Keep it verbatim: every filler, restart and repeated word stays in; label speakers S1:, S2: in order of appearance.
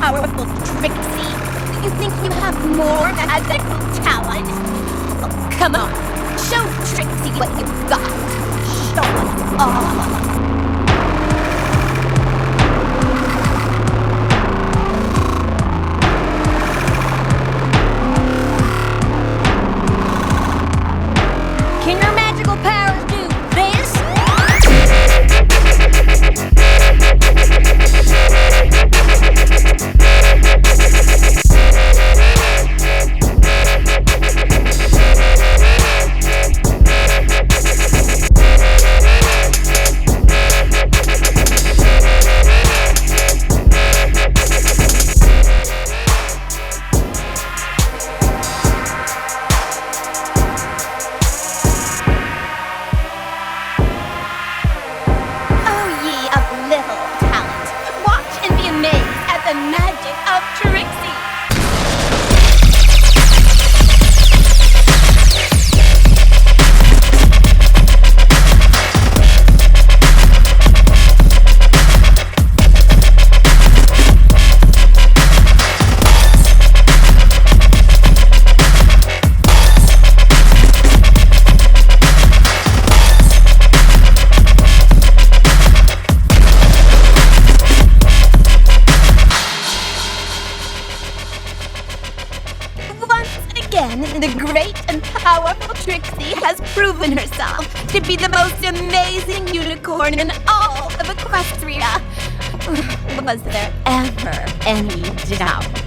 S1: powerful Trixie. You think you have more magical talent? Oh, come on, show Trixie what you've got. Show us all. Can your magical powers do this? The magic of Trixie. Again, the great and powerful Trixie has proven herself to be the most amazing unicorn in all of Equestria. Was there ever any doubt?